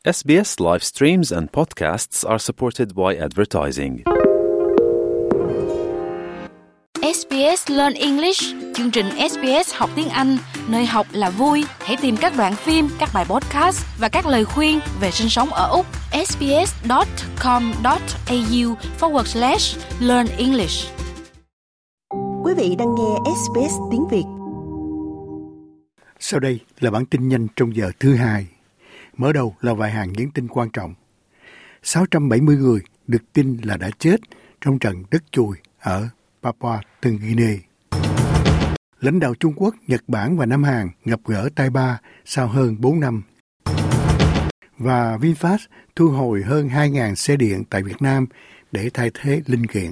SBS live streams and podcasts are supported by advertising. SBS Learn English, chương trình SBS học tiếng Anh, nơi học là vui. Hãy tìm các đoạn phim, các bài podcast và các lời khuyên về sinh sống ở Úc. sbs.com.au/learn English. Quý vị đang nghe SBS tiếng Việt. Sau đây là bản tin nhanh trong giờ thứ hai. Mở đầu là vài hàng nhắn tin quan trọng. 670 người được tin là đã chết trong trận đất chùi ở Papua Tân Guinea. Lãnh đạo Trung Quốc, Nhật Bản và Nam Hàn gặp gỡ Tai Ba sau hơn 4 năm. Và VinFast thu hồi hơn 2.000 xe điện tại Việt Nam để thay thế linh kiện.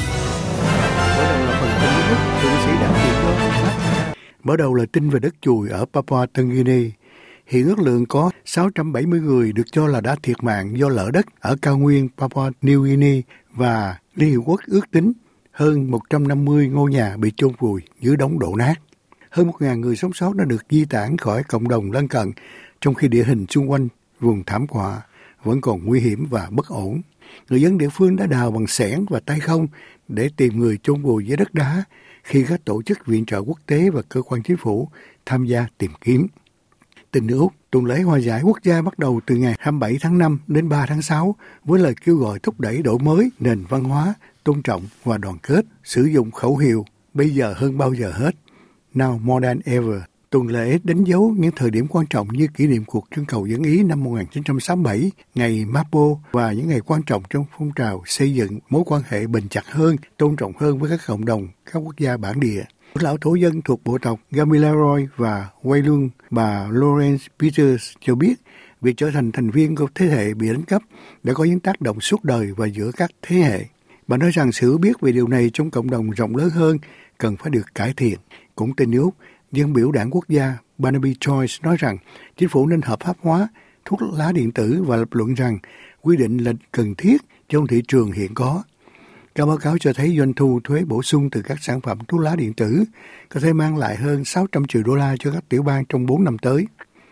Mở đầu là tin về đất chùi ở Papua Tân Guinea. Hiện ước lượng có 670 người được cho là đã thiệt mạng do lở đất ở cao nguyên Papua New Guinea, và Liên Hiệp Quốc ước tính hơn 150 ngôi nhà bị chôn vùi dưới đống đổ nát. Hơn 1.000 người sống sót đã được di tản khỏi cộng đồng lân cận, trong khi địa hình xung quanh vùng thảm họa vẫn còn nguy hiểm và bất ổn. Người dân địa phương đã đào bằng xẻng và tay không để tìm người chôn vùi dưới đất đá, khi các tổ chức viện trợ quốc tế và cơ quan chính phủ tham gia tìm kiếm. Tin nước Úc, tuần lễ hòa giải quốc gia bắt đầu từ ngày 27 tháng 5 đến 3 tháng 6 với lời kêu gọi thúc đẩy đổi mới nền văn hóa, tôn trọng và đoàn kết, sử dụng khẩu hiệu bây giờ hơn bao giờ hết, now more than ever. Tuần lễ đánh dấu những thời điểm quan trọng như kỷ niệm cuộc trưng cầu dân Ý năm 1967, ngày Mapo và những ngày quan trọng trong phong trào xây dựng mối quan hệ bền chặt hơn, tôn trọng hơn với các cộng đồng, các quốc gia bản địa. Lão thổ dân thuộc bộ tộc Gamilaroi và Wailung, bà Lawrence Peters cho biết việc trở thành thành viên của thế hệ bị đánh cắp đã có những tác động suốt đời và giữa các thế hệ. Bà nói rằng sự hiểu biết về điều này trong cộng đồng rộng lớn hơn cần phải được cải thiện. Cũng tin Úc, dân biểu đảng quốc gia Barnaby Joyce nói rằng chính phủ nên hợp pháp hóa thuốc lá điện tử và lập luận rằng quy định là cần thiết trong thị trường hiện có. Các báo cáo cho thấy doanh thu thuế bổ sung từ các sản phẩm thuốc lá điện tử có thể mang lại hơn 600 triệu đô la cho các tiểu bang trong 4 năm tới.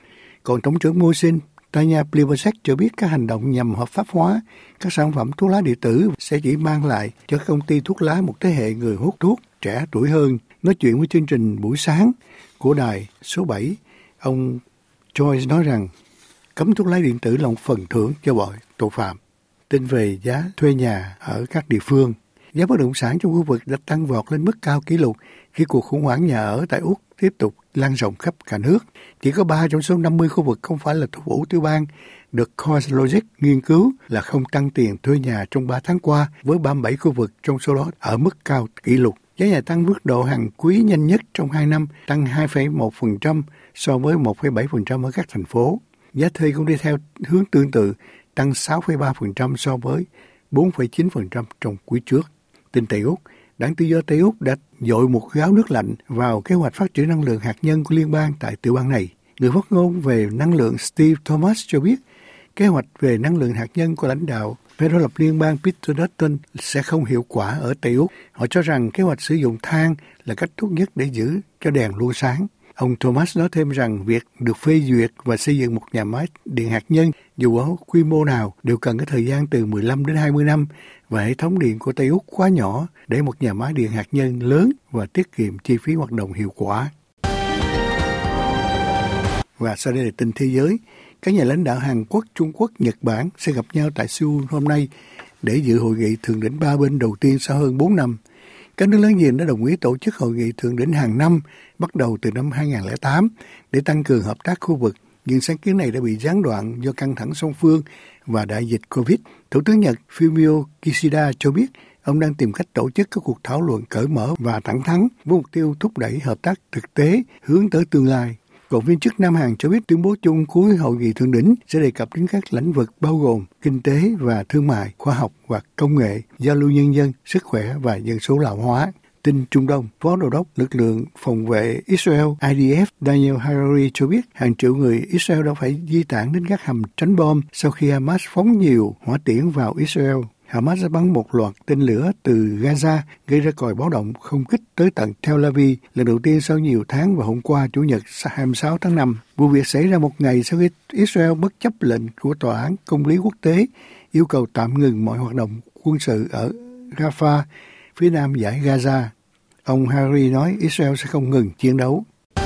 Còn Tổng trưởng Mosin Tanya Plibersek cho biết các hành động nhằm hợp pháp hóa các sản phẩm thuốc lá điện tử sẽ chỉ mang lại cho các công ty thuốc lá một thế hệ người hút thuốc trẻ tuổi hơn. Nói chuyện với chương trình buổi sáng của đài số 7, ông Joyce nói rằng cấm thuốc lá điện tử là một phần thưởng cho bọn tội phạm. Tin về giá thuê nhà ở các địa phương. Giá bất động sản trong khu vực đã tăng vọt lên mức cao kỷ lục khi cuộc khủng hoảng nhà ở tại Úc tiếp tục lan rộng khắp cả nước. Chỉ có 3 trong số 50 khu vực không phải là thủ phủ tiểu bang được CoreLogic nghiên cứu là không tăng tiền thuê nhà trong 3 tháng qua, với 37 khu vực trong số đó ở mức cao kỷ lục. Giá nhà tăng mức độ hàng quý nhanh nhất trong 2 năm, tăng 2,1% so với 1,7% ở các thành phố. Giá thuê cũng đi theo hướng tương tự, tăng 6,3% so với 4,9% trong quý trước. Tin Tây Úc, Đảng Tự do Tây Úc đã dội một gáo nước lạnh vào kế hoạch phát triển năng lượng hạt nhân của liên bang tại tiểu bang này. Người phát ngôn về năng lượng Steve Thomas cho biết kế hoạch về năng lượng hạt nhân của lãnh đạo phe đối lập liên bang Peter Dutton sẽ không hiệu quả ở Tây Úc. Họ cho rằng kế hoạch sử dụng than là cách tốt nhất để giữ cho đèn luôn sáng. Ông Thomas nói thêm rằng việc được phê duyệt và xây dựng một nhà máy điện hạt nhân dù ở quy mô nào đều cần cái thời gian từ 15 đến 20 năm, và hệ thống điện của Tây Úc quá nhỏ để một nhà máy điện hạt nhân lớn và tiết kiệm chi phí hoạt động hiệu quả. Và sau đây là tin thế giới. Các nhà lãnh đạo Hàn Quốc, Trung Quốc, Nhật Bản sẽ gặp nhau tại Seoul hôm nay để dự hội nghị thượng đỉnh ba bên đầu tiên sau hơn 4 năm. Các nước láng giềng đã đồng ý tổ chức hội nghị thượng đỉnh hàng năm bắt đầu từ năm 2008 để tăng cường hợp tác khu vực, nhưng sáng kiến này đã bị gián đoạn do căng thẳng song phương và đại dịch Covid. Thủ tướng Nhật Fumio Kishida cho biết ông đang tìm cách tổ chức các cuộc thảo luận cởi mở và thẳng thắn với mục tiêu thúc đẩy hợp tác thực tế hướng tới tương lai. Còn viên chức Nam Hàn cho biết tuyên bố chung cuối hội nghị thượng đỉnh sẽ đề cập đến các lĩnh vực bao gồm kinh tế và thương mại, khoa học và công nghệ, giao lưu nhân dân, sức khỏe và dân số lão hóa. Tin Trung Đông, Phó Đô đốc lực lượng phòng vệ Israel IDF Daniel Harari cho biết hàng triệu người Israel đã phải di tản đến các hầm tránh bom sau khi Hamas phóng nhiều hỏa tiễn vào Israel. Hamas đã bắn một loạt tên lửa từ Gaza gây ra còi báo động không kích tới tận Tel Aviv lần đầu tiên sau nhiều tháng vào hôm qua Chủ nhật 26 tháng 5. Vụ việc xảy ra một ngày sau khi Israel bất chấp lệnh của Tòa án Công lý Quốc tế yêu cầu tạm ngừng mọi hoạt động quân sự ở Rafah, phía nam dải Gaza. Ông Harry nói Israel sẽ không ngừng chiến đấu.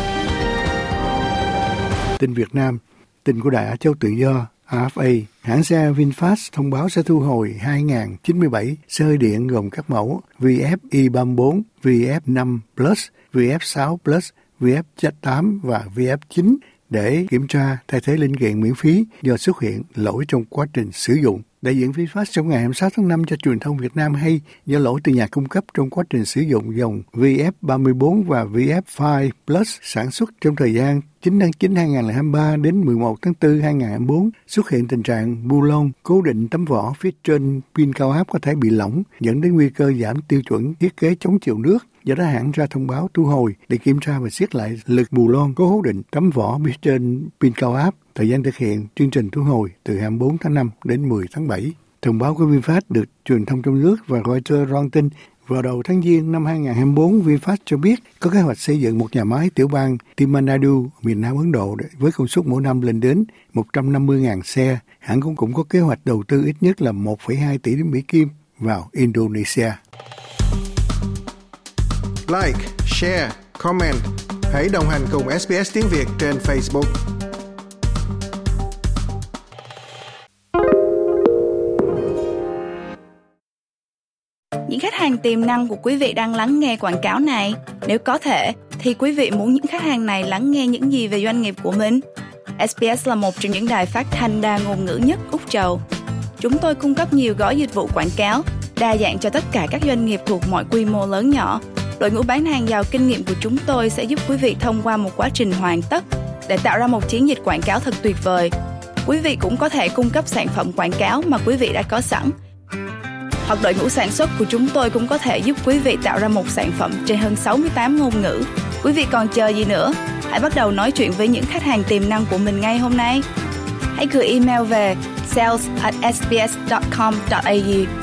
Tin Việt Nam, tin của Đài Á Châu Tự Do, AFA, hãng xe VinFast thông báo sẽ thu hồi 2.097 xe hơi điện gồm các mẫu VF i34, VF5 Plus, VF6 Plus, VF8 và VF9 để kiểm tra thay thế linh kiện miễn phí do xuất hiện lỗi trong quá trình sử dụng. Đại diện VinFast trong ngày 26 tháng 5 cho truyền thông Việt Nam hay do lỗi từ nhà cung cấp trong quá trình sử dụng dòng VF34 và VF5 Plus sản xuất trong thời gian 9 tháng 9 2023 đến 11 tháng 4 2024 xuất hiện tình trạng bu lông cố định tấm vỏ phía trên pin cao áp có thể bị lỏng dẫn đến nguy cơ giảm tiêu chuẩn thiết kế chống chịu nước. Do đó hãng ra thông báo thu hồi để kiểm tra và siết lại lực bù lon cố định tấm vỏ phía trên pin cao áp. Thời gian thực hiện chương trình thu hồi từ 24 tháng 5 đến 10 tháng 7. Thông báo của VinFast được truyền thông trong nước và Reuters loan tin vào đầu tháng Giêng năm 2024, VinFast cho biết có kế hoạch xây dựng một nhà máy tiểu bang Tamil Nadu, miền Nam Ấn Độ với công suất mỗi năm lên đến 150.000 xe. Hãng cũng có kế hoạch đầu tư ít nhất là 1,2 tỷ Mỹ Kim vào Indonesia. Like, share, comment. Hãy đồng hành cùng SBS tiếng Việt trên Facebook. Những khách hàng tiềm năng của quý vị đang lắng nghe quảng cáo này. Nếu có thể, thì quý vị muốn những khách hàng này lắng nghe những gì về doanh nghiệp của mình? SBS là một trong những đài phát thanh đa ngôn ngữ nhất Úc Châu. Chúng tôi cung cấp nhiều gói dịch vụ quảng cáo, đa dạng cho tất cả các doanh nghiệp thuộc mọi quy mô lớn nhỏ. Đội ngũ bán hàng giàu kinh nghiệm của chúng tôi sẽ giúp quý vị thông qua một quá trình hoàn tất để tạo ra một chiến dịch quảng cáo thật tuyệt vời. Quý vị cũng có thể cung cấp sản phẩm quảng cáo mà quý vị đã có sẵn. Hoặc đội ngũ sản xuất của chúng tôi cũng có thể giúp quý vị tạo ra một sản phẩm trên hơn 68 ngôn ngữ. Quý vị còn chờ gì nữa? Hãy bắt đầu nói chuyện với những khách hàng tiềm năng của mình ngay hôm nay. Hãy gửi email về sales@sbs.com.au